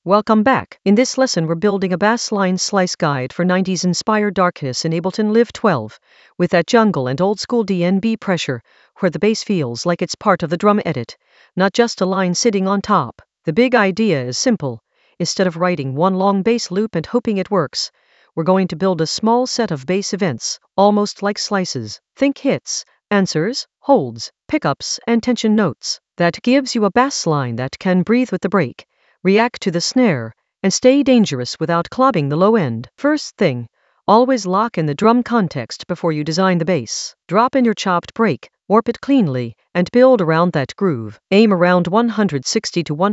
Welcome back. In this lesson, we're building a bass line slice guide for 90s inspired darkness in Ableton Live 12, with that jungle and old school DnB pressure, where the bass feels like it's part of the drum edit, not just a line sitting on top. The big idea is simple. Instead of writing one long bass loop and hoping it works, we're going to build a small set of bass events, almost like slices. Think hits, answers, holds, pickups, and tension notes. That gives you a bass line that can breathe with the break, react to the snare, and stay dangerous without clogging the low end. First thing, always lock in the drum context before you design the bass. Drop in your chopped break, warp it cleanly, and build around that groove. Aim around 160 to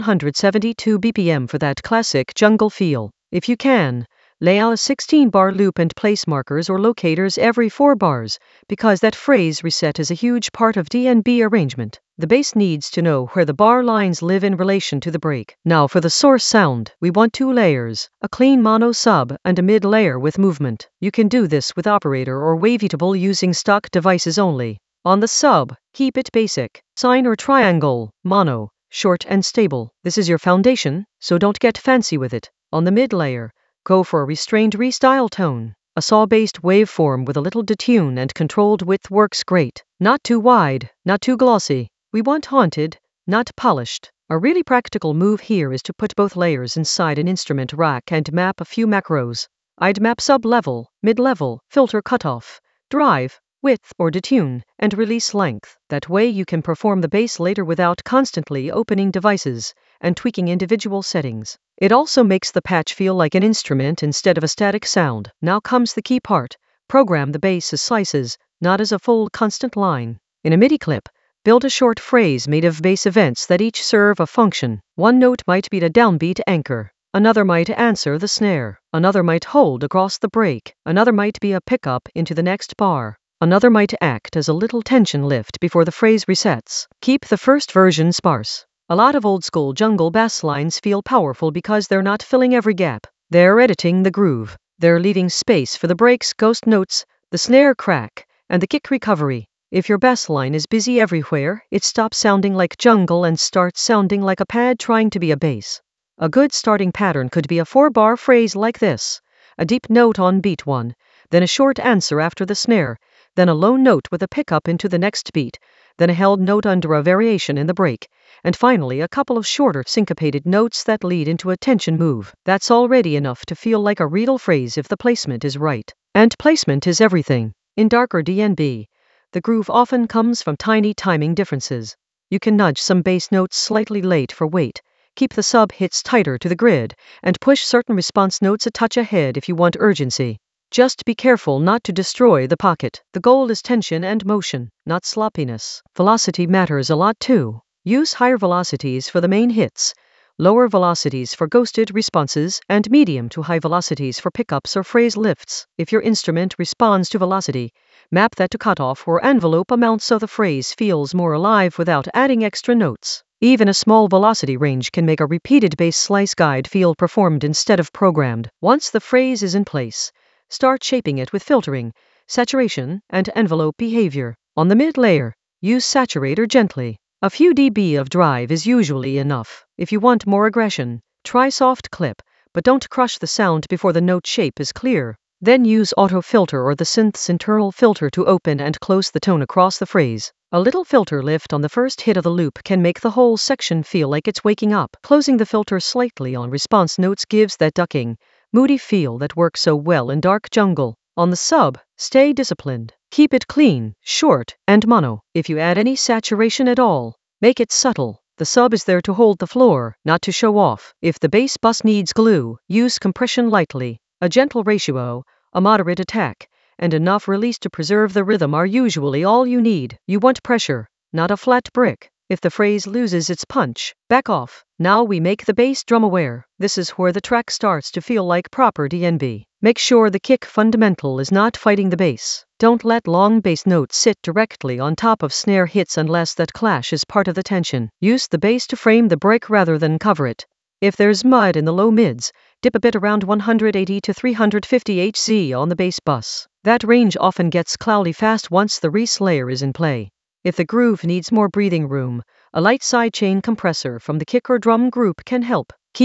172 BPM for that classic jungle feel. If you can, lay out a 16-bar loop and place markers or locators every 4 bars, because that phrase reset is a huge part of DnB arrangement. The bass needs to know where the bar lines live in relation to the break. Now for the source sound, we want 2 layers, a clean mono sub and a mid layer with movement. You can do this with operator or wavetable using stock devices only. On the sub, keep it basic, sine or triangle, mono, short and stable. This is your foundation, so don't get fancy with it. On the mid layer, go for a restrained restyle tone. A saw-based waveform with a little detune and controlled width works great. Not too wide, not too glossy. We want haunted, not polished. A really practical move here is to put both layers inside an instrument rack and map a few macros. I'd map sub-level, mid-level, filter cutoff, drive, width or detune, and release length. That way you can perform the bass later without constantly opening devices and tweaking individual settings. It also makes the patch feel like an instrument instead of a static sound. Now comes the key part. Program the bass as slices, not as a full constant line. In a MIDI clip, build a short phrase made of bass events that each serve a function. One note might be a downbeat anchor. Another might answer the snare. Another might hold across the break. Another might be a pickup into the next bar. Another might act as a little tension lift before the phrase resets. Keep the first version sparse. A lot of old-school jungle bass lines feel powerful because they're not filling every gap. They're editing the groove. They're leaving space for the breaks, ghost notes, the snare crack, and the kick recovery. If your bass line is busy everywhere, it stops sounding like jungle and starts sounding like a pad trying to be a bass. A good starting pattern could be a 4-bar phrase like this. A deep note on beat 1, then a short answer after the snare, then a low note with a pickup into the next beat, then a held note under a variation in the break, and finally a couple of shorter syncopated notes that lead into a tension move. That's already enough to feel like a real phrase if the placement is right. And placement is everything. In darker DnB, the groove often comes from tiny timing differences. You can nudge some bass notes slightly late for weight, keep the sub hits tighter to the grid, and push certain response notes a touch ahead if you want urgency. Just be careful not to destroy the pocket. The goal is tension and motion, not sloppiness. Velocity matters a lot too. Use higher velocities for the main hits, lower velocities for ghosted responses, and medium to high velocities for pickups or phrase lifts. If your instrument responds to velocity, map that to cutoff or envelope amount so the phrase feels more alive without adding extra notes. Even a small velocity range can make a repeated bass slice guide feel performed instead of programmed. Once the phrase is in place, start shaping it with filtering, saturation, and envelope behavior. On the mid layer, use saturator gently. A few dB of drive is usually enough. If you want more aggression, try soft clip, but don't crush the sound before the note shape is clear. Then use auto filter or the synth's internal filter to open and close the tone across the phrase. A little filter lift on the first hit of the loop can make the whole section feel like it's waking up. Closing the filter slightly on response notes gives that ducking, moody feel that works so well in dark jungle. On the sub, stay disciplined. Keep it clean, short, and mono. If you add any saturation at all, make it subtle. The sub is there to hold the floor, not to show off. If the bass bus needs glue, use compression lightly. A gentle ratio, a moderate attack, and enough release to preserve the rhythm are usually all you need. You want pressure, not a flat brick. If the phrase loses its punch, back off. Now we make the bass drum aware. This is where the track starts to feel like proper DnB. Make sure the kick fundamental is not fighting the bass. Don't let long bass notes sit directly on top of snare hits unless that clash is part of the tension. Use the bass to frame the break rather than cover it. If there's mud in the low mids, dip a bit around 180 to 350 Hz on the bass bus. That range often gets cloudy fast once the res layer is in play. If the groove needs more breathing room, a light sidechain compressor from the kick or drum group can help. Keep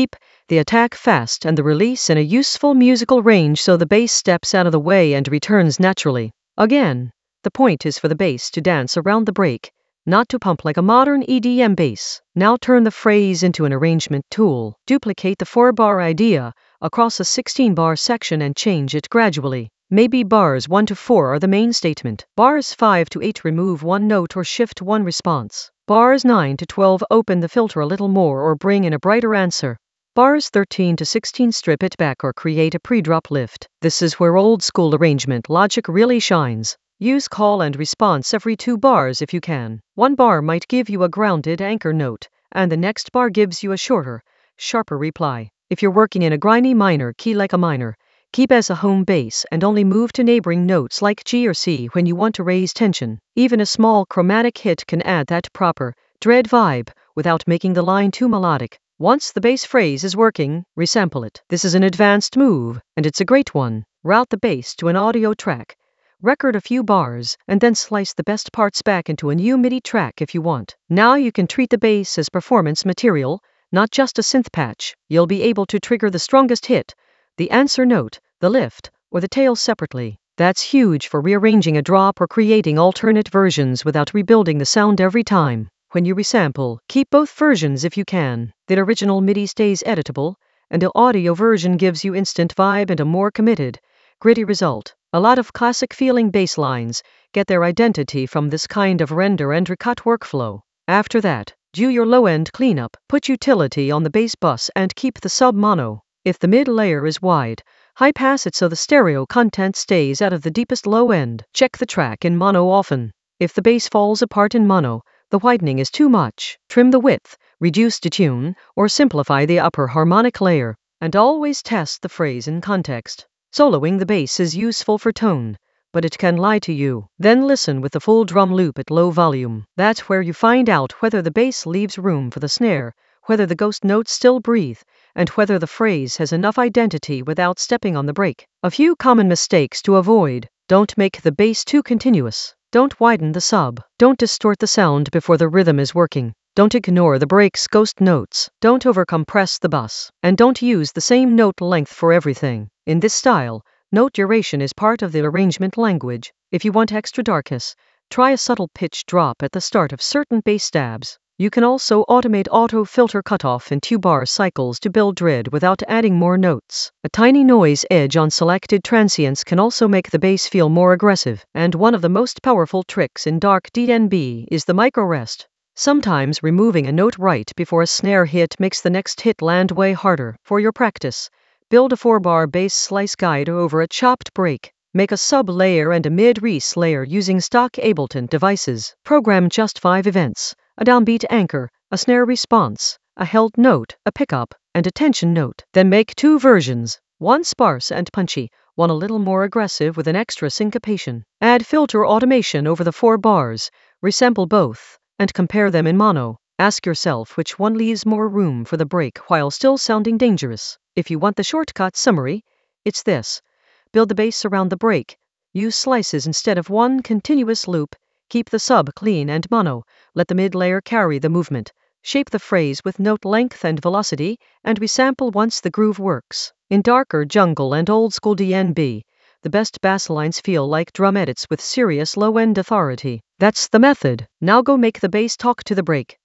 They attack fast and the release in a useful musical range so the bass steps out of the way and returns naturally. Again, the point is for the bass to dance around the break, not to pump like a modern EDM bass. Now turn the phrase into an arrangement tool. Duplicate the 4-bar idea across a 16-bar section and change it gradually. Maybe bars 1 to 4 are the main statement. Bars 5 to 8 remove one note or shift one response. Bars 9 to 12 open the filter a little more or bring in a brighter answer. Bars 13 to 16 strip it back or create a pre-drop lift. This is where old school arrangement logic really shines. Use call and response every 2 bars if you can. One bar might give you a grounded anchor note, and the next bar gives you a shorter, sharper reply. If you're working in a grimy minor key like a minor, keep as a home bass and only move to neighboring notes like G or C when you want to raise tension. Even a small chromatic hit can add that proper, dread vibe without making the line too melodic. Once the bass phrase is working, resample it. This is an advanced move, and it's a great one. Route the bass to an audio track. Record a few bars, and then slice the best parts back into a new MIDI track if you want. Now you can treat the bass as performance material, not just a synth patch. You'll be able to trigger the strongest hit, the answer note, the lift, or the tail separately. That's huge for rearranging a drop or creating alternate versions without rebuilding the sound every time. When you resample, keep both versions if you can. The original MIDI stays editable, and the audio version gives you instant vibe and a more committed, gritty result. A lot of classic feeling bass lines get their identity from this kind of render and recut workflow. After that, do your low-end cleanup, put utility on the bass bus and keep the sub mono. If the mid layer is wide, high pass it so the stereo content stays out of the deepest low end. Check the track in mono often. If the bass falls apart in mono, the widening is too much. Trim the width, reduce detune, or simplify the upper harmonic layer. And always test the phrase in context. Soloing the bass is useful for tone, but it can lie to you. Then listen with the full drum loop at low volume. That's where you find out whether the bass leaves room for the snare, whether the ghost notes still breathe, and whether the phrase has enough identity without stepping on the brake. A few common mistakes to avoid. Don't make the bass too continuous. Don't widen the sub. Don't distort the sound before the rhythm is working. Don't ignore the break's ghost notes. Don't overcompress the bus. And don't use the same note length for everything. In this style, note duration is part of the arrangement language. If you want extra darkness, try a subtle pitch drop at the start of certain bass stabs. You can also automate auto filter cutoff in 2-bar cycles to build dread without adding more notes. A tiny noise edge on selected transients can also make the bass feel more aggressive. And one of the most powerful tricks in dark DnB is the micro rest. Sometimes removing a note right before a snare hit makes the next hit land way harder. For your practice, build a 4-bar bass slice guide over a chopped break. Make a sub-layer and a mid-res layer using stock Ableton devices. Program just 5 events, a downbeat anchor, a snare response, a held note, a pickup, and a tension note. Then make 2 versions, one sparse and punchy, one a little more aggressive with an extra syncopation. Add filter automation over the 4 bars, resample both, and compare them in mono. Ask yourself which one leaves more room for the break while still sounding dangerous. If you want the shortcut summary, it's this. Build the bass around the break. Use slices instead of one continuous loop. Keep the sub clean and mono. Let the mid layer carry the movement. Shape the phrase with note length and velocity, and resample once the groove works. In darker jungle and old school DnB, the best bass lines feel like drum edits with serious low-end authority. That's the method. Now go make the bass talk to the break.